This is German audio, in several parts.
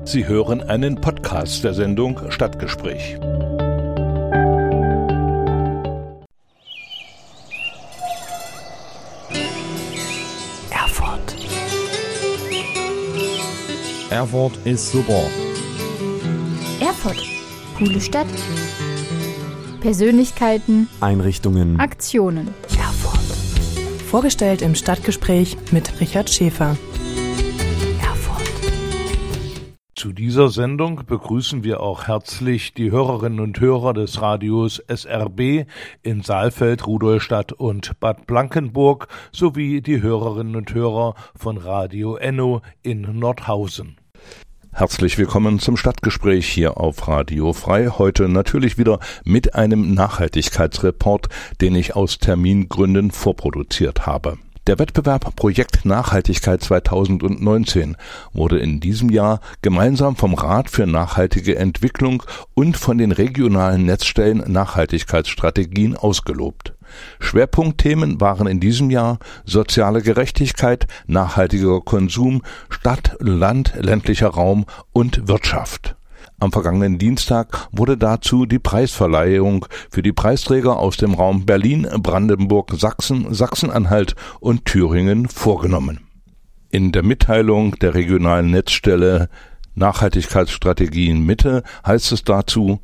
Sie hören einen Podcast der Sendung Stadtgespräch. Erfurt. Erfurt ist super. Erfurt. Coole Stadt. Persönlichkeiten. Einrichtungen. Aktionen. Erfurt. Vorgestellt im Stadtgespräch mit Richard Schäfer. Zu dieser Sendung begrüßen wir auch herzlich die Hörerinnen und Hörer des Radios SRB in Saalfeld, Rudolstadt und Bad Blankenburg sowie die Hörerinnen und Hörer von Radio Enno in Nordhausen. Herzlich willkommen zum Stadtgespräch hier auf Radio Frei. Heute natürlich wieder mit einem Nachhaltigkeitsreport, den ich aus Termingründen vorproduziert habe. Der Wettbewerb Projekt Nachhaltigkeit 2019 wurde in diesem Jahr gemeinsam vom Rat für nachhaltige Entwicklung und von den regionalen Netzstellen Nachhaltigkeitsstrategien ausgelobt. Schwerpunktthemen waren in diesem Jahr soziale Gerechtigkeit, nachhaltiger Konsum, Stadt, Land, ländlicher Raum und Wirtschaft. Am vergangenen Dienstag wurde dazu die Preisverleihung für die Preisträger aus dem Raum Berlin, Brandenburg, Sachsen, Sachsen-Anhalt und Thüringen vorgenommen. In der Mitteilung der regionalen Netzstelle Nachhaltigkeitsstrategien Mitte heißt es dazu: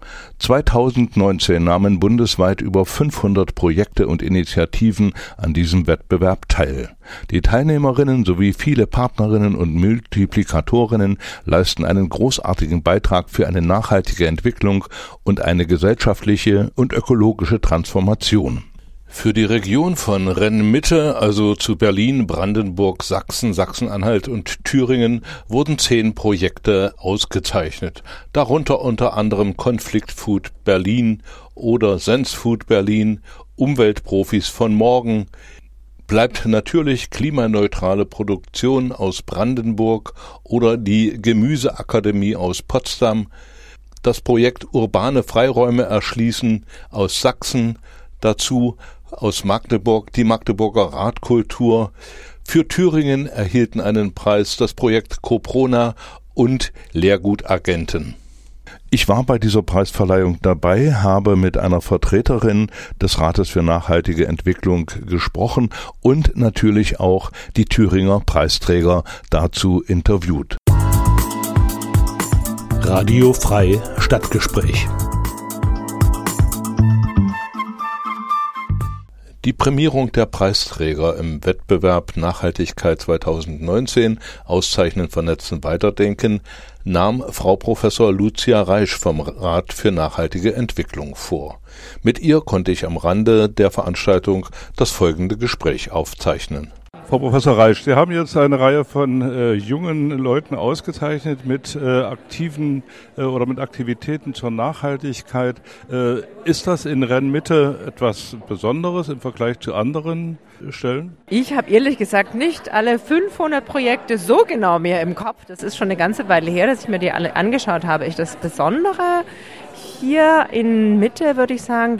2019 nahmen bundesweit über 500 Projekte und Initiativen an diesem Wettbewerb teil. Die Teilnehmerinnen sowie viele Partnerinnen und Multiplikatorinnen leisten einen großartigen Beitrag für eine nachhaltige Entwicklung und eine gesellschaftliche und ökologische Transformation. Für die Region von Rhein-Mitte, also zu Berlin, Brandenburg, Sachsen, Sachsen-Anhalt und Thüringen, wurden 10 Projekte ausgezeichnet. Darunter unter anderem Conflict Food Berlin oder Sense Food Berlin, Umweltprofis von morgen, bleibt natürlich klimaneutrale Produktion aus Brandenburg oder die Gemüseakademie aus Potsdam, das Projekt Urbane Freiräume erschließen aus Sachsen, dazu aus Magdeburg die Magdeburger Radkultur. Für Thüringen erhielten einen Preis das Projekt Coprona und Lehrgutagenten. Ich war bei dieser Preisverleihung dabei, habe mit einer Vertreterin des Rates für nachhaltige Entwicklung gesprochen und natürlich auch die Thüringer Preisträger dazu interviewt. Radio Frei Stadtgespräch. Die Prämierung der Preisträger im Wettbewerb Nachhaltigkeit 2019, Auszeichnen, Vernetzen, Weiterdenken, nahm Frau Professor Lucia Reisch vom Rat für nachhaltige Entwicklung vor. Mit ihr konnte ich am Rande der Veranstaltung das folgende Gespräch aufzeichnen. Frau Professor Reisch, Sie haben jetzt eine Reihe von jungen Leuten ausgezeichnet mit aktiven oder mit Aktivitäten zur Nachhaltigkeit. Ist das in Rhein-Mitte etwas Besonderes im Vergleich zu anderen Stellen? Ich habe ehrlich gesagt nicht alle 500 Projekte so genau mehr im Kopf. Das ist schon eine ganze Weile her, dass ich mir die alle angeschaut habe. Das Besondere hier in Mitte, würde ich sagen,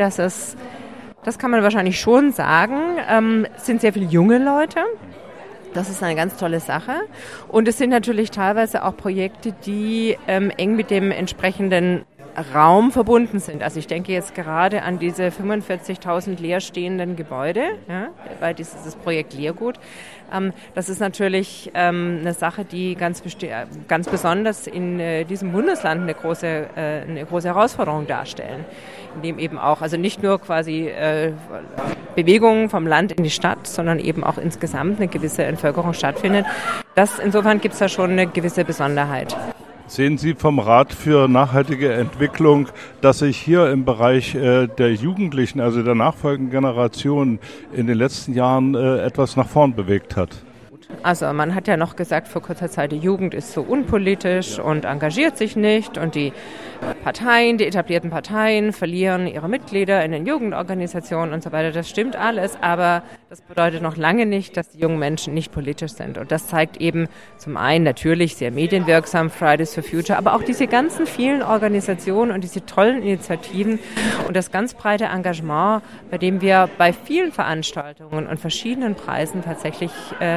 das kann man wahrscheinlich schon sagen, sind sehr viele junge Leute. Das ist eine ganz tolle Sache. Und es sind natürlich teilweise auch Projekte, die eng mit dem entsprechenden Raum verbunden sind. Also ich denke jetzt gerade an diese 45.000 leerstehenden Gebäude, ja, weil dieses Projekt Leergut. Das ist natürlich eine Sache, die ganz besonders in diesem Bundesland eine große Herausforderung darstellen. In dem eben auch, also nicht nur quasi Bewegungen vom Land in die Stadt, sondern eben auch insgesamt eine gewisse Entvölkerung stattfindet. Insofern gibt es da schon eine gewisse Besonderheit. Sehen Sie vom Rat für nachhaltige Entwicklung, dass sich hier im Bereich der Jugendlichen, also der nachfolgenden Generation, in den letzten Jahren etwas nach vorn bewegt hat? Also man hat ja noch gesagt vor kurzer Zeit, die Jugend ist so unpolitisch und engagiert sich nicht und die etablierten Parteien verlieren ihre Mitglieder in den Jugendorganisationen und so weiter. Das stimmt alles, aber das bedeutet noch lange nicht, dass die jungen Menschen nicht politisch sind. Und das zeigt eben zum einen natürlich sehr medienwirksam Fridays for Future, aber auch diese ganzen vielen Organisationen und diese tollen Initiativen und das ganz breite Engagement, bei dem wir bei vielen Veranstaltungen und verschiedenen Preisen tatsächlich treffen.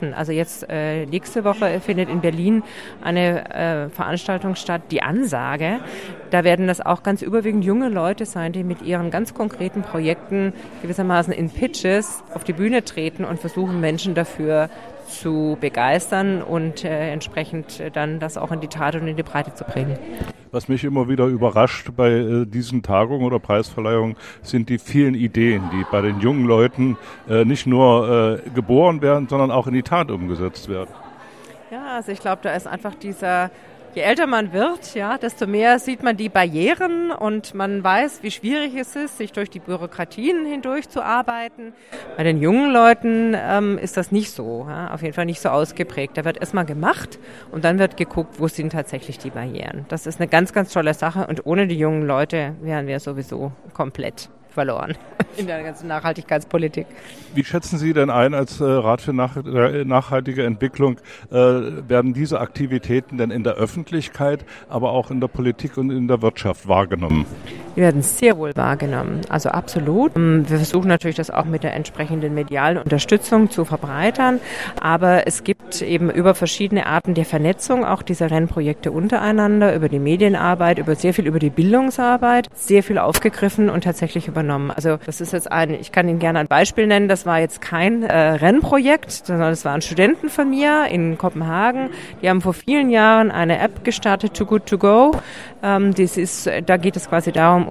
treffen. Also jetzt nächste Woche findet in Berlin eine Veranstaltung statt, die Ansage. Da werden das auch ganz überwiegend junge Leute sein, die mit ihren ganz konkreten Projekten gewissermaßen in Pitches auf die Bühne treten und versuchen, Menschen dafür zu begeistern und entsprechend dann das auch in die Tat und in die Breite zu bringen. Was mich immer wieder überrascht bei diesen Tagungen oder Preisverleihungen, sind die vielen Ideen, die bei den jungen Leuten nicht nur geboren werden, sondern auch in die Tat umgesetzt werden. Ja, also ich glaube, da ist einfach je älter man wird, ja, desto mehr sieht man die Barrieren und man weiß, wie schwierig es ist, sich durch die Bürokratien hindurch zu arbeiten. Bei den jungen Leuten ist das nicht so, ja, auf jeden Fall nicht so ausgeprägt. Da wird erstmal gemacht und dann wird geguckt, wo sind tatsächlich die Barrieren. Das ist eine ganz, ganz tolle Sache und ohne die jungen Leute wären wir sowieso komplett verloren in der ganzen Nachhaltigkeitspolitik. Wie schätzen Sie denn ein als Rat für nachhaltige Entwicklung, werden diese Aktivitäten denn in der Öffentlichkeit, aber auch in der Politik und in der Wirtschaft wahrgenommen? Die werden sehr wohl wahrgenommen, also absolut. Wir versuchen natürlich, das auch mit der entsprechenden medialen Unterstützung zu verbreitern, aber es gibt eben über verschiedene Arten der Vernetzung auch dieser Rennprojekte untereinander, über die Medienarbeit, sehr viel über die Bildungsarbeit, sehr viel aufgegriffen und tatsächlich übernommen. Also das ist jetzt ich kann Ihnen gerne ein Beispiel nennen, das war jetzt kein Rennprojekt, sondern das waren Studenten von mir in Kopenhagen, die haben vor vielen Jahren eine App gestartet, Too Good To Go. Da geht es quasi darum,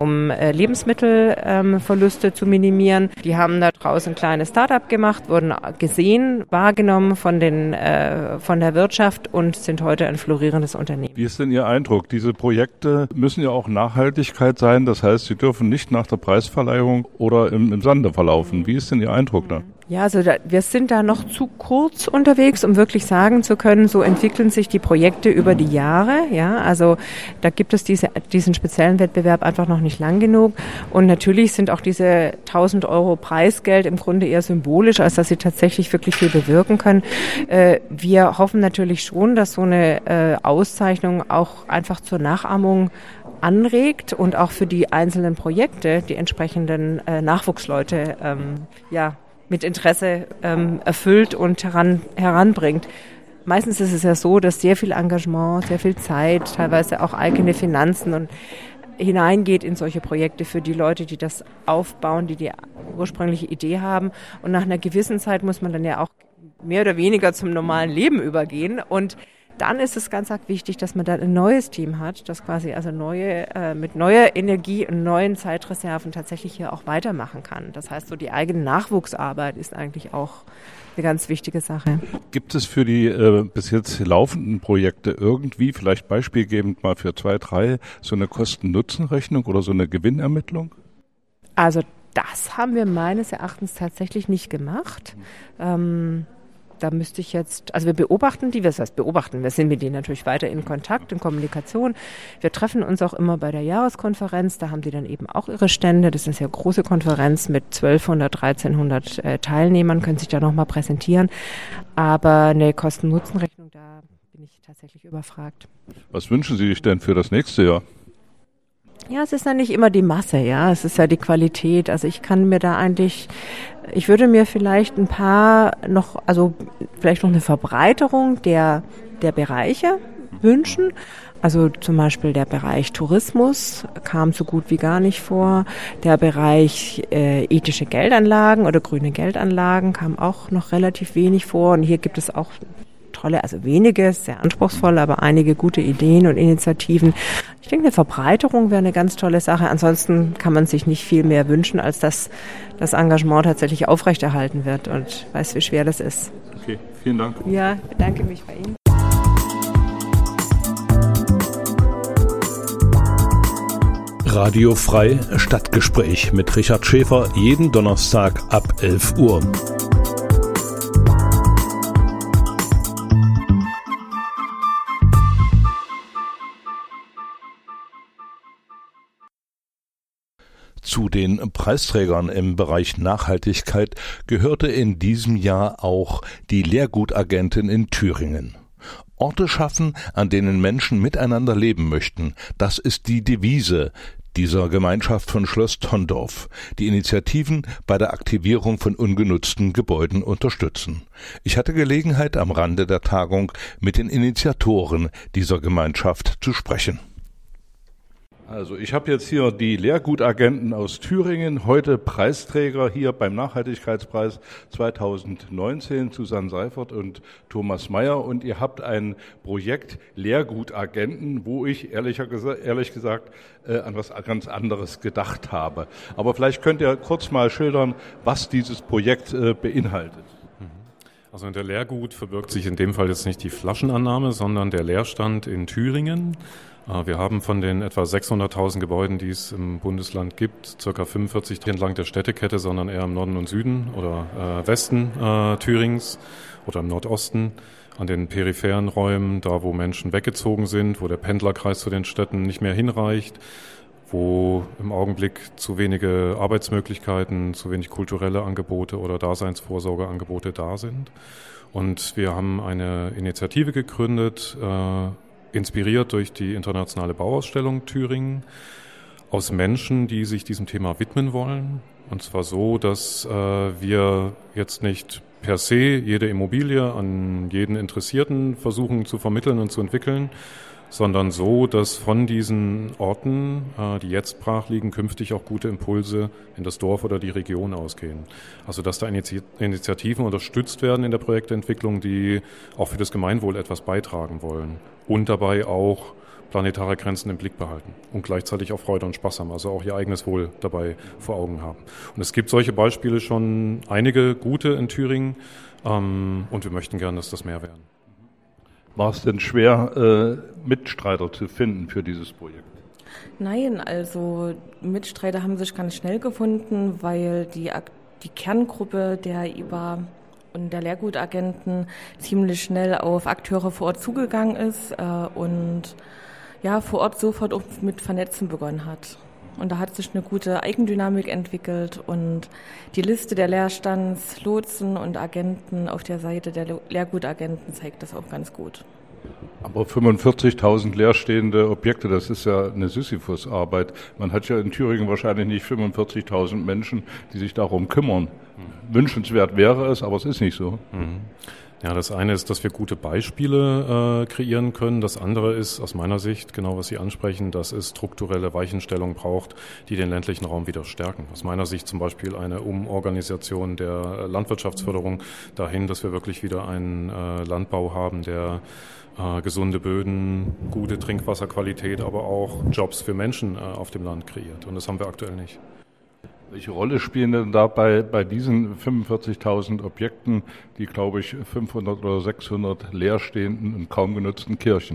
Lebensmittelverluste zu minimieren. Die haben da draußen ein kleines Start-up gemacht, wurden gesehen, wahrgenommen von der Wirtschaft und sind heute ein florierendes Unternehmen. Wie ist denn Ihr Eindruck? Diese Projekte müssen ja auch Nachhaltigkeit sein, das heißt, sie dürfen nicht nach der Preisverleihung oder im Sande verlaufen. Wie ist denn Ihr Eindruck da? Ja, also wir sind da noch zu kurz unterwegs, um wirklich sagen zu können, so entwickeln sich die Projekte über die Jahre. Ja, also da gibt es diesen speziellen Wettbewerb einfach noch nicht lang genug. Und natürlich sind auch diese 1.000 € Preisgeld im Grunde eher symbolisch, als dass sie tatsächlich wirklich viel bewirken können. Wir hoffen natürlich schon, dass so eine Auszeichnung auch einfach zur Nachahmung anregt und auch für die einzelnen Projekte die entsprechenden Nachwuchsleute mit Interesse erfüllt und heranbringt. Meistens ist es ja so, dass sehr viel Engagement, sehr viel Zeit, teilweise auch eigene Finanzen und hineingeht in solche Projekte für die Leute, die das aufbauen, die ursprüngliche Idee haben. Und nach einer gewissen Zeit muss man dann ja auch mehr oder weniger zum normalen Leben übergehen. Und dann ist es ganz arg wichtig, dass man dann ein neues Team hat, das quasi also mit neuer Energie und neuen Zeitreserven tatsächlich hier auch weitermachen kann. Das heißt, so die eigene Nachwuchsarbeit ist eigentlich auch eine ganz wichtige Sache. Gibt es für die bis jetzt laufenden Projekte irgendwie, vielleicht beispielgebend mal für 2, 3, so eine Kosten-Nutzen-Rechnung oder so eine Gewinnermittlung? Also das haben wir meines Erachtens tatsächlich nicht gemacht. Da müsste ich wir beobachten die, wir sind mit denen natürlich weiter in Kontakt, in Kommunikation. Wir treffen uns auch immer bei der Jahreskonferenz, da haben die dann eben auch ihre Stände. Das ist eine sehr große Konferenz mit 1200, 1300 Teilnehmern, können sich da nochmal präsentieren. Aber eine Kosten-Nutzen-Rechnung, da bin ich tatsächlich überfragt. Was wünschen Sie sich denn für das nächste Jahr? Ja, es ist ja nicht immer die Masse, ja, es ist ja die Qualität. Also ich würde mir vielleicht vielleicht noch eine Verbreiterung der Bereiche wünschen. Also zum Beispiel der Bereich Tourismus kam so gut wie gar nicht vor. Der Bereich ethische Geldanlagen oder grüne Geldanlagen kam auch noch relativ wenig vor. Und hier gibt es auch tolle, also wenige, sehr anspruchsvolle, aber einige gute Ideen und Initiativen. Ich denke, eine Verbreiterung wäre eine ganz tolle Sache. Ansonsten kann man sich nicht viel mehr wünschen, als dass das Engagement tatsächlich aufrechterhalten wird und weiß, wie schwer das ist. Okay, vielen Dank. Ja, bedanke mich bei Ihnen. Radio Frei Stadtgespräch mit Richard Schäfer jeden Donnerstag ab 11 Uhr. Zu den Preisträgern im Bereich Nachhaltigkeit gehörte in diesem Jahr auch die Lehrgutagentin in Thüringen. Orte schaffen, an denen Menschen miteinander leben möchten, das ist die Devise, dieser Gemeinschaft von Schloss Tondorf, die Initiativen bei der Aktivierung von ungenutzten Gebäuden unterstützen. Ich hatte Gelegenheit, am Rande der Tagung mit den Initiatoren dieser Gemeinschaft zu sprechen. Also ich habe jetzt hier die Lehrgutagenten aus Thüringen, heute Preisträger hier beim Nachhaltigkeitspreis 2019, Susanne Seifert und Thomas Meyer. Und ihr habt ein Projekt Lehrgutagenten, wo ich ehrlich gesagt an was ganz anderes gedacht habe. Aber vielleicht könnt ihr kurz mal schildern, was dieses Projekt beinhaltet. Also in der Lehrgut verbirgt sich in dem Fall jetzt nicht die Flaschenannahme, sondern der Leerstand in Thüringen. Wir haben von den etwa 600.000 Gebäuden, die es im Bundesland gibt, ca. 45 entlang der Städtekette, sondern eher im Norden und Süden oder Westen Thürings oder im Nordosten, an den peripheren Räumen, da wo Menschen weggezogen sind, wo der Pendlerkreis zu den Städten nicht mehr hinreicht, wo im Augenblick zu wenige Arbeitsmöglichkeiten, zu wenig kulturelle Angebote oder Daseinsvorsorgeangebote da sind. Und wir haben eine Initiative gegründet, inspiriert durch die internationale Bauausstellung Thüringen, aus Menschen, die sich diesem Thema widmen wollen. Und zwar so, dass wir jetzt nicht per se jede Immobilie an jeden Interessierten versuchen zu vermitteln und zu entwickeln, sondern so, dass von diesen Orten, die jetzt brach liegen, künftig auch gute Impulse in das Dorf oder die Region ausgehen. Also dass da Initiativen unterstützt werden in der Projektentwicklung, die auch für das Gemeinwohl etwas beitragen wollen und dabei auch planetare Grenzen im Blick behalten und gleichzeitig auch Freude und Spaß haben, also auch ihr eigenes Wohl dabei vor Augen haben. Und es gibt solche Beispiele schon einige gute in Thüringen und wir möchten gerne, dass das mehr werden. War es denn schwer, Mitstreiter zu finden für dieses Projekt? Nein, also Mitstreiter haben sich ganz schnell gefunden, weil die Kerngruppe der IBA und der Lehrgutagenten ziemlich schnell auf Akteure vor Ort zugegangen ist und ja, vor Ort sofort auch mit Vernetzen begonnen hat. Und da hat sich eine gute Eigendynamik entwickelt und die Liste der Leerstandslotsen und Agenten auf der Seite der Lehrgutagenten zeigt das auch ganz gut. Aber 45.000 leerstehende Objekte, das ist ja eine Sisyphus-Arbeit. Man hat ja in Thüringen wahrscheinlich nicht 45.000 Menschen, die sich darum kümmern. Wünschenswert wäre es, aber es ist nicht so. Ja, das eine ist, dass wir gute Beispiele kreieren können. Das andere ist aus meiner Sicht, genau was Sie ansprechen, dass es strukturelle Weichenstellungen braucht, die den ländlichen Raum wieder stärken. Aus meiner Sicht zum Beispiel eine Umorganisation der Landwirtschaftsförderung dahin, dass wir wirklich wieder einen Landbau haben, der gesunde Böden, gute Trinkwasserqualität, aber auch Jobs für Menschen auf dem Land kreiert. Und das haben wir aktuell nicht. Welche Rolle spielen denn da bei diesen 45.000 Objekten, die, glaube ich, 500 oder 600 leerstehenden und kaum genutzten Kirchen?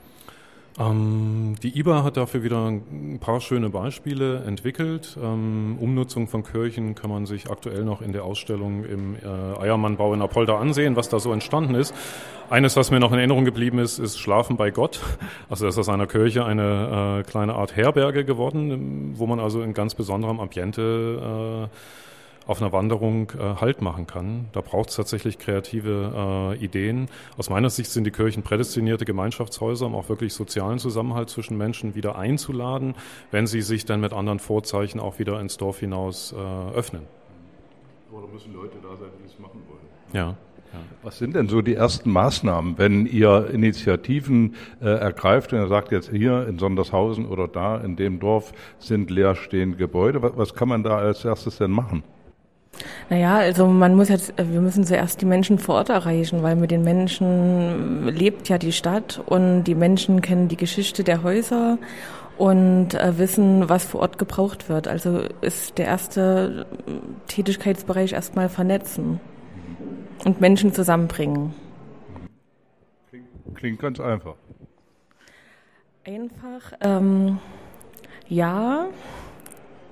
Die IBA hat dafür wieder ein paar schöne Beispiele entwickelt. Umnutzung von Kirchen kann man sich aktuell noch in der Ausstellung im Eiermannbau in Apolda ansehen, was da so entstanden ist. Eines, was mir noch in Erinnerung geblieben ist, ist Schlafen bei Gott. Also das ist aus einer Kirche eine kleine Art Herberge geworden, wo man also in ganz besonderem Ambiente auf einer Wanderung Halt machen kann. Da braucht es tatsächlich kreative Ideen. Aus meiner Sicht sind die Kirchen prädestinierte Gemeinschaftshäuser, um auch wirklich sozialen Zusammenhalt zwischen Menschen wieder einzuladen, wenn sie sich dann mit anderen Vorzeichen auch wieder ins Dorf hinaus öffnen. Aber da müssen Leute da sein, die es machen wollen. Ja. Was sind denn so die ersten Maßnahmen, wenn ihr Initiativen ergreift und ihr sagt jetzt hier in Sondershausen oder da in dem Dorf sind leerstehende Gebäude? Was kann man da als erstes denn machen? Naja, also wir müssen zuerst die Menschen vor Ort erreichen, weil mit den Menschen lebt ja die Stadt und die Menschen kennen die Geschichte der Häuser und wissen, was vor Ort gebraucht wird. Also ist der erste Tätigkeitsbereich erstmal vernetzen und Menschen zusammenbringen. Klingt ganz einfach. Ja.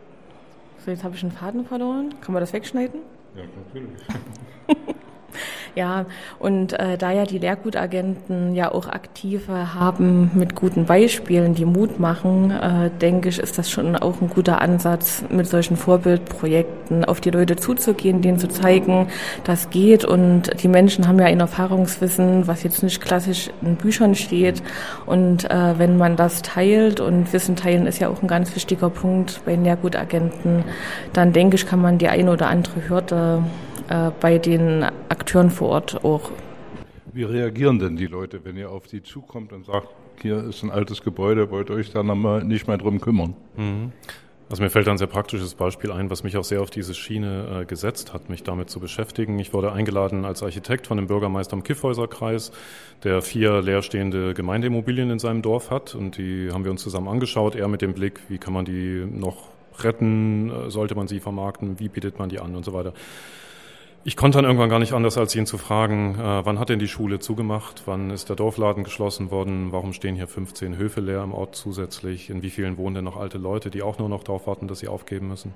So, jetzt habe ich einen Faden verloren. Kann man das wegschneiden? Ja, natürlich. Ja, und da ja die Lehrgutagenten ja auch Aktive haben mit guten Beispielen, die Mut machen, denke ich, ist das schon auch ein guter Ansatz, mit solchen Vorbildprojekten auf die Leute zuzugehen, denen zu zeigen, das geht. Und die Menschen haben ja ein Erfahrungswissen, was jetzt nicht klassisch in Büchern steht. Und wenn man das teilt, und Wissen teilen ist ja auch ein ganz wichtiger Punkt bei den Lehrgutagenten, dann denke ich, kann man die eine oder andere Hürde bei den Akteuren vor Ort auch. Wie reagieren denn die Leute, wenn ihr auf die zukommt und sagt, hier ist ein altes Gebäude, wollt ihr euch da nicht mehr drum kümmern? Also mir fällt ein sehr praktisches Beispiel ein, was mich auch sehr auf diese Schiene gesetzt hat, mich damit zu beschäftigen. Ich wurde eingeladen als Architekt von dem Bürgermeister im Kyffhäuserkreis, der 4 leerstehende Gemeindeimmobilien in seinem Dorf hat, und die haben wir uns zusammen angeschaut, er mit dem Blick, wie kann man die noch retten, sollte man sie vermarkten, wie bietet man die an und so weiter. Ich konnte dann irgendwann gar nicht anders, als ihn zu fragen, wann hat denn die Schule zugemacht, wann ist der Dorfladen geschlossen worden, warum stehen hier 15 Höfe leer im Ort zusätzlich, in wie vielen wohnen denn noch alte Leute, die auch nur noch darauf warten, dass sie aufgeben müssen.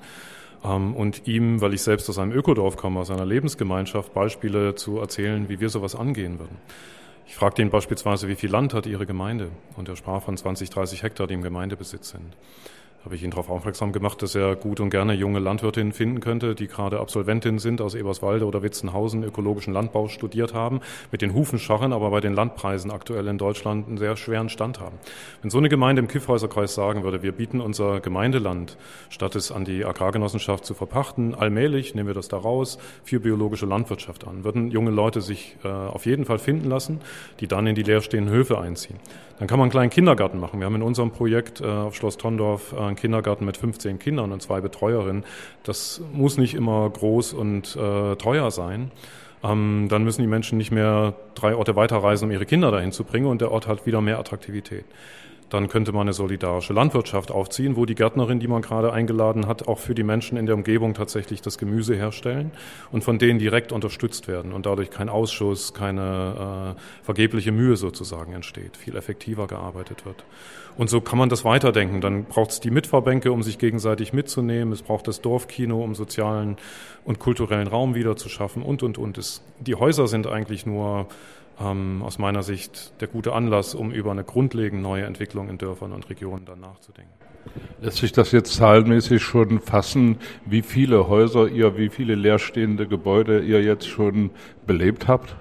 Und ihm, weil ich selbst aus einem Ökodorf komme, aus einer Lebensgemeinschaft, Beispiele zu erzählen, wie wir sowas angehen würden. Ich fragte ihn beispielsweise, wie viel Land hat Ihre Gemeinde? Und er sprach von 20, 30 Hektar, die im Gemeindebesitz sind. Habe ich ihn darauf aufmerksam gemacht, dass er gut und gerne junge Landwirtinnen finden könnte, die gerade Absolventinnen sind aus Eberswalde oder Witzenhausen, ökologischen Landbau studiert haben, mit den Hufen scharren, aber bei den Landpreisen aktuell in Deutschland einen sehr schweren Stand haben. Wenn so eine Gemeinde im Kyffhäuserkreis sagen würde, wir bieten unser Gemeindeland, statt es an die Agrargenossenschaft zu verpachten, allmählich nehmen wir das da raus, für biologische Landwirtschaft an, würden junge Leute sich auf jeden Fall finden lassen, die dann in die leerstehenden Höfe einziehen. Dann kann man einen kleinen Kindergarten machen. Wir haben in unserem Projekt auf Schloss Tondorf einen Kindergarten mit 15 Kindern und 2 Betreuerinnen. Das muss nicht immer groß und teuer sein. Dann müssen die Menschen nicht mehr 3 Orte weiterreisen, um ihre Kinder dahin zu bringen, und der Ort hat wieder mehr Attraktivität. Dann könnte man eine solidarische Landwirtschaft aufziehen, wo die Gärtnerin, die man gerade eingeladen hat, auch für die Menschen in der Umgebung tatsächlich das Gemüse herstellen und von denen direkt unterstützt werden und dadurch kein Ausschuss, keine vergebliche Mühe sozusagen entsteht, viel effektiver gearbeitet wird. Und so kann man das weiterdenken. Dann braucht es die Mitverbänke, um sich gegenseitig mitzunehmen. Es braucht das Dorfkino, um sozialen und kulturellen Raum wieder zu schaffen und. Die Häuser sind eigentlich nur aus meiner Sicht der gute Anlass, um über eine grundlegend neue Entwicklung in Dörfern und Regionen dann nachzudenken. Lässt sich das jetzt zahlenmäßig schon fassen, wie viele Häuser wie viele leerstehende Gebäude ihr jetzt schon belebt habt?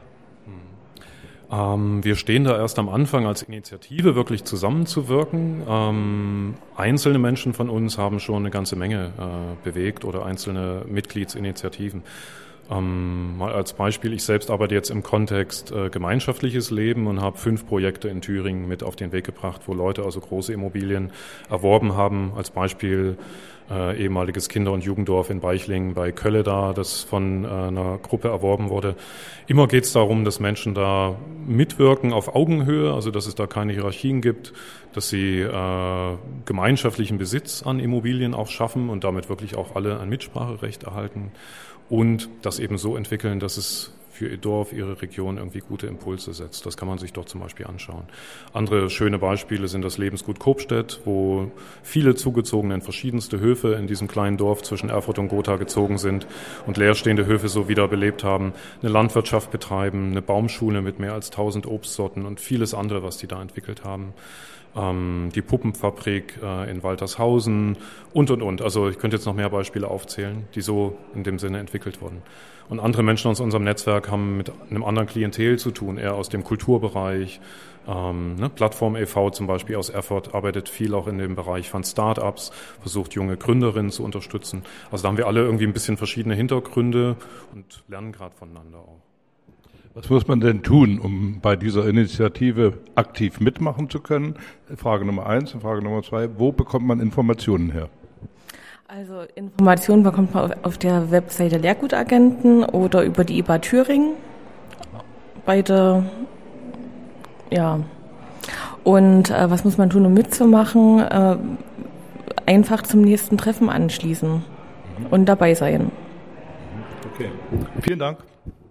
Wir stehen da erst am Anfang als Initiative wirklich zusammenzuwirken. Einzelne Menschen von uns haben schon eine ganze Menge bewegt oder einzelne Mitgliedsinitiativen. Mal als Beispiel, ich selbst arbeite jetzt im Kontext gemeinschaftliches Leben und habe 5 Projekte in Thüringen mit auf den Weg gebracht, wo Leute also große Immobilien erworben haben. Als Beispiel ehemaliges Kinder- und Jugenddorf in Beichlingen bei Kölleda, das von einer Gruppe erworben wurde. Immer geht es darum, dass Menschen da mitwirken auf Augenhöhe, also dass es da keine Hierarchien gibt, dass sie gemeinschaftlichen Besitz an Immobilien auch schaffen und damit wirklich auch alle ein Mitspracherecht erhalten. Und das eben so entwickeln, dass es für ihr Dorf, ihre Region irgendwie gute Impulse setzt. Das kann man sich dort zum Beispiel anschauen. Andere schöne Beispiele sind das Lebensgut Kopstedt, wo viele Zugezogene in verschiedenste Höfe in diesem kleinen Dorf zwischen Erfurt und Gotha gezogen sind und leerstehende Höfe so wiederbelebt haben, eine Landwirtschaft betreiben, eine Baumschule mit mehr als 1000 Obstsorten und vieles andere, was die da entwickelt haben. Die Puppenfabrik in Waltershausen und. Also ich könnte jetzt noch mehr Beispiele aufzählen, die so in dem Sinne entwickelt wurden. Und andere Menschen aus unserem Netzwerk haben mit einem anderen Klientel zu tun, eher aus dem Kulturbereich. Plattform e.V. zum Beispiel aus Erfurt arbeitet viel auch in dem Bereich von Start-ups, versucht junge Gründerinnen zu unterstützen. Also da haben wir alle irgendwie ein bisschen verschiedene Hintergründe und lernen gerade voneinander auch. Was muss man denn tun, um bei dieser Initiative aktiv mitmachen zu können? Frage Nummer 1 und Frage Nummer 2, wo bekommt man Informationen her? Also Informationen bekommt man auf der Webseite Lehrgutagenten oder über die IBA Thüringen. Beide, ja. Und was muss man tun, um mitzumachen? Einfach zum nächsten Treffen anschließen und dabei sein. Okay, vielen Dank.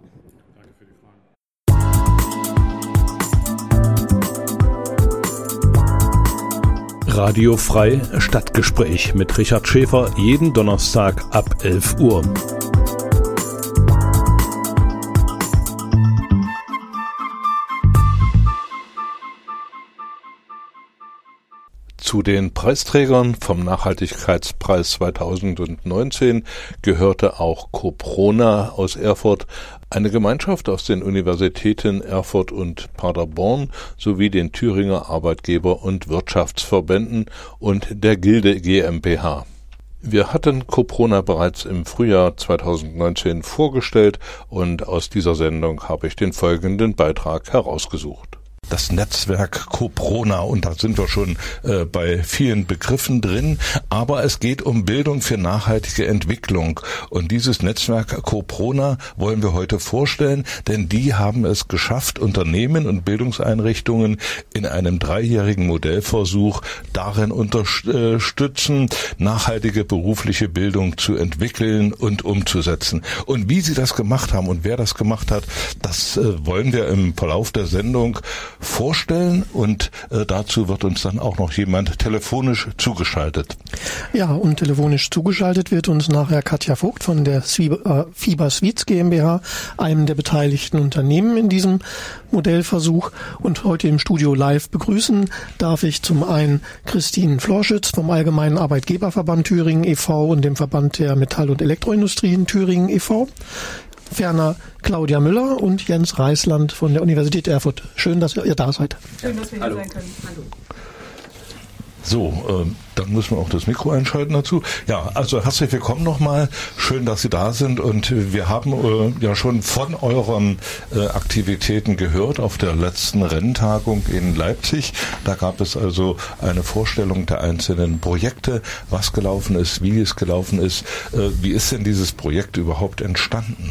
Radio Frei Stadtgespräch mit Richard Schäfer jeden Donnerstag ab 11 Uhr. Zu den Preisträgern vom Nachhaltigkeitspreis 2019 gehörte auch Coprona aus Erfurt, eine Gemeinschaft aus den Universitäten Erfurt und Paderborn sowie den Thüringer Arbeitgeber- und Wirtschaftsverbänden und der Gilde GmbH. Wir hatten Coprona bereits im Frühjahr 2019 vorgestellt und aus dieser Sendung habe ich den folgenden Beitrag herausgesucht. Das Netzwerk Coprona, und da sind wir schon bei vielen Begriffen drin, aber es geht um Bildung für nachhaltige Entwicklung, und dieses Netzwerk Coprona wollen wir heute vorstellen, denn die haben es geschafft, Unternehmen und Bildungseinrichtungen in einem 3-jährigen Modellversuch darin unterstützen, nachhaltige berufliche Bildung zu entwickeln und umzusetzen. Und wie sie das gemacht haben und wer das gemacht hat, das wollen wir im Verlauf der Sendung vorstellen, und dazu wird uns dann auch noch jemand telefonisch zugeschaltet. Ja, und telefonisch zugeschaltet wird uns nachher Katja Vogt von der Fiber Suites GmbH, einem der beteiligten Unternehmen in diesem Modellversuch. Und heute im Studio live begrüßen darf ich zum einen Christine Florschütz vom Allgemeinen Arbeitgeberverband Thüringen e.V. und dem Verband der Metall- und Elektroindustrie in Thüringen e.V., ferner Claudia Müller und Jens Reisland von der Universität Erfurt. Schön, dass ihr da seid. Schön, dass wir hier sein können. Hallo. So, dann müssen wir auch das Mikro einschalten dazu. Ja, also herzlich willkommen nochmal. Schön, dass Sie da sind, und wir haben ja schon von euren Aktivitäten gehört auf der letzten Renntagung in Leipzig. Da gab es also eine Vorstellung der einzelnen Projekte, was gelaufen ist, wie es gelaufen ist. Wie ist denn dieses Projekt überhaupt entstanden?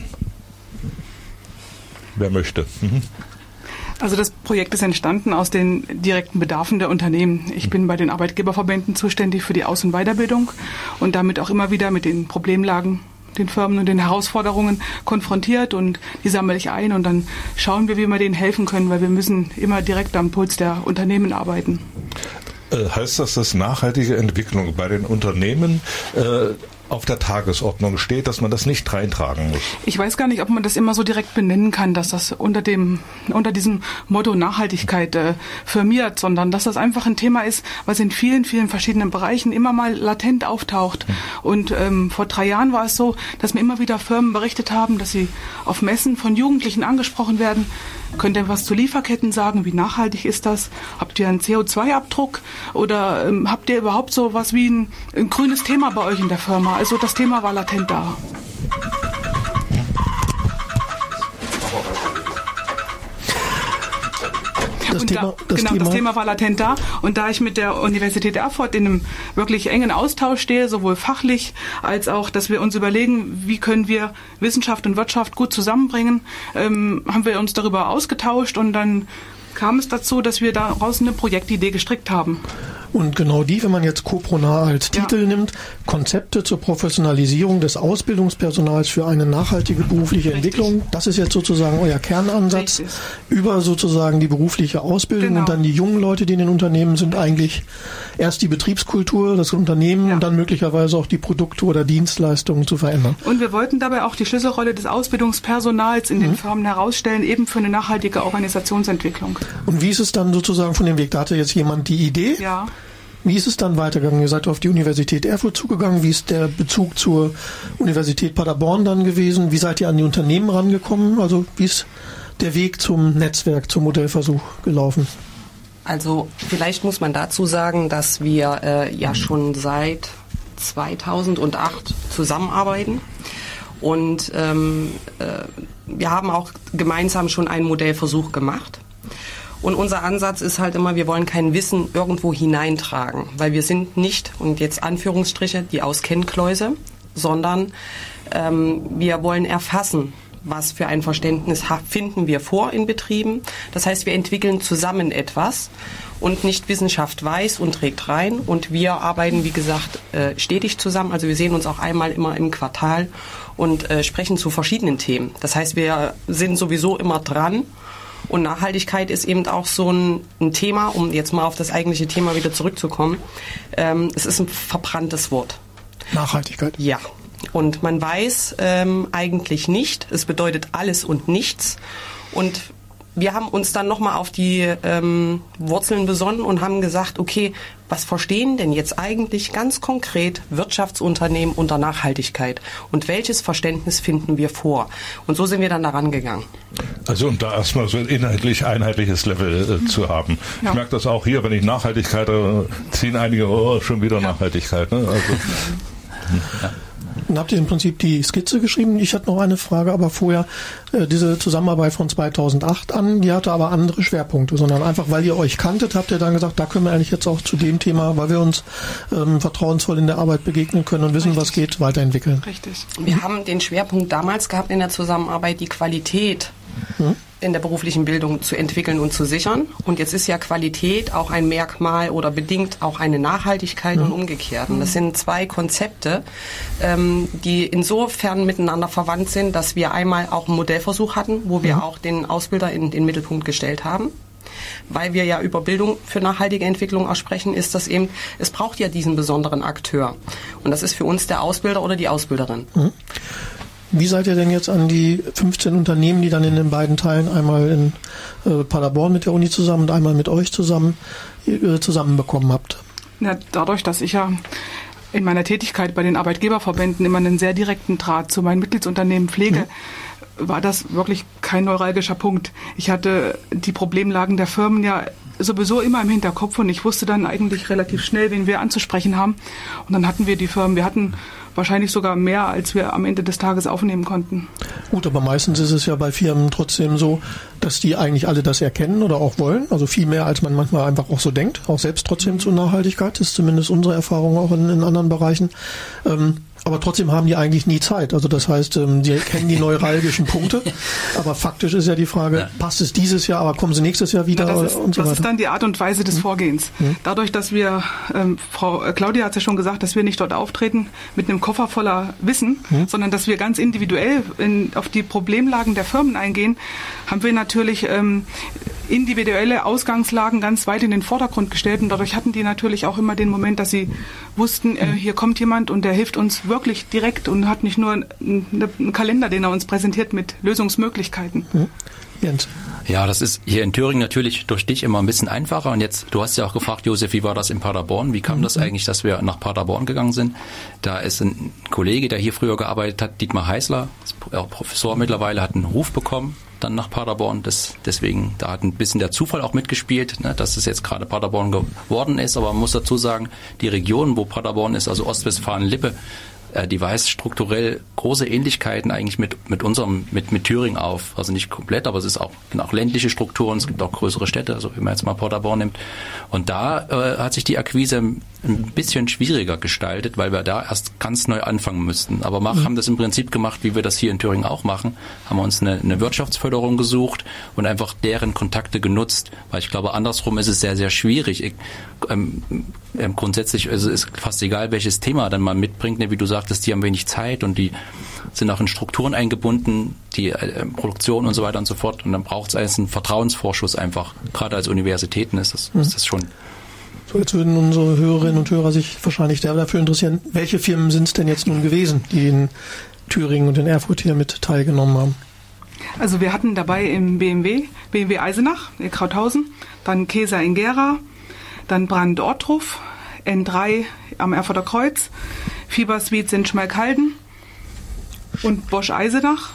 Wer möchte? Also das Projekt ist entstanden aus den direkten Bedarfen der Unternehmen. Ich bin bei den Arbeitgeberverbänden zuständig für die Aus- und Weiterbildung und damit auch immer wieder mit den Problemlagen, den Firmen und den Herausforderungen konfrontiert, und die sammle ich ein, und dann schauen wir, wie wir denen helfen können, weil wir müssen immer direkt am Puls der Unternehmen arbeiten. Heißt das, dass nachhaltige Entwicklung bei den Unternehmen auf der Tagesordnung steht, dass man das nicht reintragen muss? Ich weiß gar nicht, ob man das immer so direkt benennen kann, dass das unter diesem Motto Nachhaltigkeit firmiert, sondern dass das einfach ein Thema ist, was in vielen, vielen verschiedenen Bereichen immer mal latent auftaucht. Und vor 3 Jahren war es so, dass mir immer wieder Firmen berichtet haben, dass sie auf Messen von Jugendlichen angesprochen werden. Könnt ihr was zu Lieferketten sagen? Wie nachhaltig ist das? Habt ihr einen CO2-Abdruck? Oder habt ihr überhaupt so was wie ein grünes Thema bei euch in der Firma? Also das Thema war latent da. Das Thema war latent da, und da ich mit der Universität Erfurt in einem wirklich engen Austausch stehe, sowohl fachlich als auch, dass wir uns überlegen, wie können wir Wissenschaft und Wirtschaft gut zusammenbringen, haben wir uns darüber ausgetauscht, und dann kam es dazu, dass wir daraus eine Projektidee gestrickt haben. Und genau die, wenn man jetzt Coprona als Titel nimmt, Konzepte zur Professionalisierung des Ausbildungspersonals für eine nachhaltige berufliche Entwicklung, das ist jetzt sozusagen euer Kernansatz. Richtig. Über sozusagen die berufliche Ausbildung, und dann die jungen Leute, die in den Unternehmen sind, eigentlich erst die Betriebskultur, das Unternehmen und dann möglicherweise auch die Produkte oder Dienstleistungen zu verändern. Und wir wollten dabei auch die Schlüsselrolle des Ausbildungspersonals in den Firmen herausstellen, eben für eine nachhaltige Organisationsentwicklung. Und wie ist es dann sozusagen von dem Weg? Da hatte jetzt jemand die Idee. Ja. Wie ist es dann weitergegangen? Ihr seid auf die Universität Erfurt zugegangen. Wie ist der Bezug zur Universität Paderborn dann gewesen? Wie seid ihr an die Unternehmen rangekommen? Also wie ist der Weg zum Netzwerk, zum Modellversuch gelaufen? Also vielleicht muss man dazu sagen, dass wir ja schon seit 2008 zusammenarbeiten. Und wir haben auch gemeinsam schon einen Modellversuch gemacht. Und unser Ansatz ist halt immer, wir wollen kein Wissen irgendwo hineintragen, weil wir sind nicht, und jetzt Anführungsstriche, die Auskennkläuse, sondern wir wollen erfassen, was für ein Verständnis finden wir vor in Betrieben. Das heißt, wir entwickeln zusammen etwas, und nicht Wissenschaft weiß und trägt rein. Und wir arbeiten, wie gesagt, stetig zusammen. Also wir sehen uns auch einmal immer im Quartal und sprechen zu verschiedenen Themen. Das heißt, wir sind sowieso immer dran. Und Nachhaltigkeit ist eben auch so ein Thema, um jetzt mal auf das eigentliche Thema wieder zurückzukommen. Es ist ein verbranntes Wort. Nachhaltigkeit? Ja. Und man weiß eigentlich nicht, es bedeutet alles und nichts. Und wir haben uns dann nochmal auf die Wurzeln besonnen und haben gesagt, okay, was verstehen denn jetzt eigentlich ganz konkret Wirtschaftsunternehmen unter Nachhaltigkeit und welches Verständnis finden wir vor? Und so sind wir dann daran gegangen. Also um da erstmal so ein einheitliches Level zu haben. Ja. Ich merke das auch hier, wenn ich Nachhaltigkeit, ziehen einige, schon wieder Nachhaltigkeit. Ne? Also, ja. Dann habt ihr im Prinzip die Skizze geschrieben. Ich hatte noch eine Frage, aber vorher diese Zusammenarbeit von 2008 an, die hatte aber andere Schwerpunkte, sondern einfach, weil ihr euch kanntet, habt ihr dann gesagt, da können wir eigentlich jetzt auch zu dem Thema, weil wir uns vertrauensvoll in der Arbeit begegnen können und wissen, was geht, weiterentwickeln. Richtig. Wir haben den Schwerpunkt damals gehabt in der Zusammenarbeit, die Qualität in der beruflichen Bildung zu entwickeln und zu sichern. Und jetzt ist ja Qualität auch ein Merkmal oder bedingt auch eine Nachhaltigkeit und umgekehrt. Und das sind zwei Konzepte, die insofern miteinander verwandt sind, dass wir einmal auch einen Modellversuch hatten, wo wir auch den Ausbilder in den Mittelpunkt gestellt haben. Weil wir ja über Bildung für nachhaltige Entwicklung auch sprechen, ist das eben, es braucht ja diesen besonderen Akteur. Und das ist für uns der Ausbilder oder die Ausbilderin. Wie seid ihr denn jetzt an die 15 Unternehmen, die dann in den beiden Teilen, einmal in Paderborn mit der Uni zusammen und einmal mit euch zusammenbekommen habt? Ja, dadurch, dass ich ja in meiner Tätigkeit bei den Arbeitgeberverbänden immer einen sehr direkten Draht zu meinen Mitgliedsunternehmen pflege, war das wirklich kein neuralgischer Punkt. Ich hatte die Problemlagen der Firmen ja sowieso immer im Hinterkopf und ich wusste dann eigentlich relativ schnell, wen wir anzusprechen haben. Und dann hatten wir die Firmen, wir hatten wahrscheinlich sogar mehr, als wir am Ende des Tages aufnehmen konnten. Gut, aber meistens ist es ja bei Firmen trotzdem so, dass die eigentlich alle das erkennen oder auch wollen. Also viel mehr, als man manchmal einfach auch so denkt. Auch selbst trotzdem zur Nachhaltigkeit. Das ist zumindest unsere Erfahrung auch in anderen Bereichen. Aber trotzdem haben die eigentlich nie Zeit. Also das heißt, die kennen die neuralgischen Punkte. Aber faktisch ist ja die Frage, passt es dieses Jahr, aber kommen sie nächstes Jahr wieder und so weiter? Das ist dann die Art und Weise des Vorgehens. Dadurch, dass wir, Frau Claudia hat es ja schon gesagt, dass wir nicht dort auftreten mit einem Koffer voller Wissen, sondern dass wir ganz individuell auf die Problemlagen der Firmen eingehen, haben wir natürlich individuelle Ausgangslagen ganz weit in den Vordergrund gestellt und dadurch hatten die natürlich auch immer den Moment, dass sie wussten, hier kommt jemand und der hilft uns wirklich direkt und hat nicht nur einen Kalender, den er uns präsentiert mit Lösungsmöglichkeiten. Jens. Ja, das ist hier in Thüringen natürlich durch dich immer ein bisschen einfacher und jetzt, du hast ja auch gefragt, Josef, wie war das in Paderborn? Wie kam das eigentlich, dass wir nach Paderborn gegangen sind? Da ist ein Kollege, der hier früher gearbeitet hat, Dietmar Heißler, ist auch Professor mittlerweile, hat einen Ruf bekommen dann nach Paderborn. Deswegen, da hat ein bisschen der Zufall auch mitgespielt, ne, dass es jetzt gerade Paderborn geworden ist. Aber man muss dazu sagen, die Region, wo Paderborn ist, also Ostwestfalen-Lippe, die weist strukturell große Ähnlichkeiten eigentlich mit Thüringen auf. Also nicht komplett, aber es ist auch ländliche Strukturen, es gibt auch größere Städte, also wenn man jetzt mal Paderborn nimmt. Und da hat sich die Akquise ein bisschen schwieriger gestaltet, weil wir da erst ganz neu anfangen müssten. Aber haben das im Prinzip gemacht, wie wir das hier in Thüringen auch machen, haben wir uns eine Wirtschaftsförderung gesucht und einfach deren Kontakte genutzt, weil ich glaube, andersrum ist es sehr, sehr schwierig. Grundsätzlich ist es fast egal, welches Thema dann man mitbringt, ne, wie du sagtest, die haben wenig Zeit und die sind auch in Strukturen eingebunden, die Produktion und so weiter und so fort. Und dann braucht es einen Vertrauensvorschuss einfach. Gerade als Universitäten ist das schon. So, jetzt würden unsere Hörerinnen und Hörer sich wahrscheinlich dafür interessieren, welche Firmen sind es denn jetzt nun gewesen, die in Thüringen und in Erfurt hier mit teilgenommen haben? Also wir hatten dabei im BMW Eisenach, in Krauthausen, dann Keser in Gera, dann Brand Ortruf, N3 am Erfurter Kreuz, Fieberswietz in Schmalkalden und Bosch Eisenach.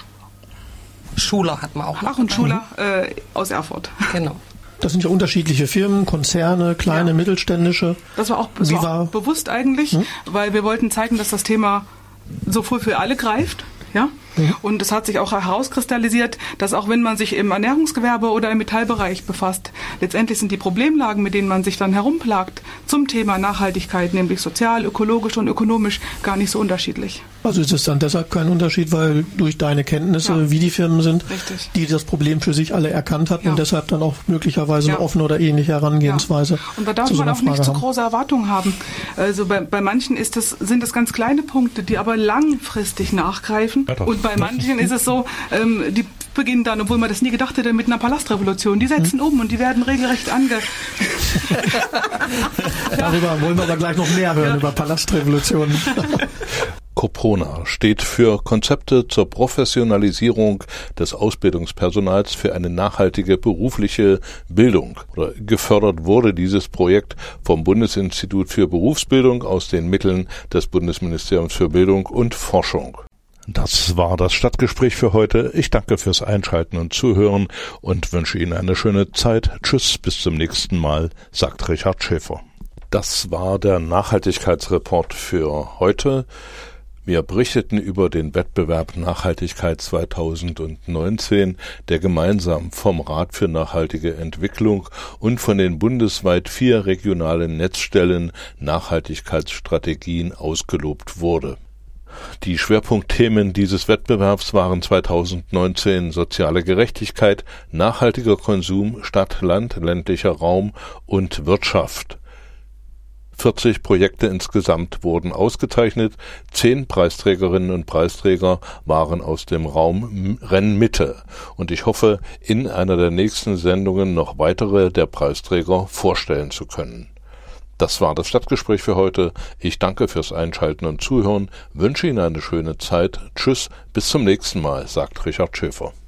Schuler hatten wir auch noch. Ach, und Schuler aus Erfurt. Genau. Das sind ja unterschiedliche Firmen, Konzerne, kleine, mittelständische. Das war auch bewusst eigentlich, weil wir wollten zeigen, dass das Thema sowohl für alle greift, ja. Und es hat sich auch herauskristallisiert, dass auch wenn man sich im Ernährungsgewerbe oder im Metallbereich befasst, letztendlich sind die Problemlagen, mit denen man sich dann herumplagt, zum Thema Nachhaltigkeit, nämlich sozial, ökologisch und ökonomisch, gar nicht so unterschiedlich. Also ist es dann deshalb kein Unterschied, weil durch deine Kenntnisse, wie die Firmen sind, die das Problem für sich alle erkannt hatten und deshalb dann auch möglicherweise eine offene oder ähnliche Herangehensweise. Und da darf man auch nicht zu große Erwartungen haben. Also bei manchen sind das ganz kleine Punkte, die aber langfristig nachgreifen. Und bei manchen ist es so, die beginnen dann, obwohl man das nie gedacht hätte, mit einer Palastrevolution. Die setzen um und die werden regelrecht Darüber wollen wir aber gleich noch mehr hören, über Palastrevolutionen. COPRONA steht für Konzepte zur Professionalisierung des Ausbildungspersonals für eine nachhaltige berufliche Bildung. Gefördert wurde dieses Projekt vom Bundesinstitut für Berufsbildung aus den Mitteln des Bundesministeriums für Bildung und Forschung. Das war das Stadtgespräch für heute. Ich danke fürs Einschalten und Zuhören und wünsche Ihnen eine schöne Zeit. Tschüss, bis zum nächsten Mal, sagt Richard Schäfer. Das war der Nachhaltigkeitsreport für heute. Wir berichteten über den Wettbewerb Nachhaltigkeit 2019, der gemeinsam vom Rat für nachhaltige Entwicklung und von den bundesweit 4 regionalen Netzstellen Nachhaltigkeitsstrategien ausgelobt wurde. Die Schwerpunktthemen dieses Wettbewerbs waren 2019 soziale Gerechtigkeit, nachhaltiger Konsum, Stadt, Land, ländlicher Raum und Wirtschaft. 40 Projekte insgesamt wurden ausgezeichnet, 10 Preisträgerinnen und Preisträger waren aus dem Raum Rennmitte und ich hoffe, in einer der nächsten Sendungen noch weitere der Preisträger vorstellen zu können. Das war das Stadtgespräch für heute. Ich danke fürs Einschalten und Zuhören, wünsche Ihnen eine schöne Zeit. Tschüss, bis zum nächsten Mal, sagt Richard Schäfer.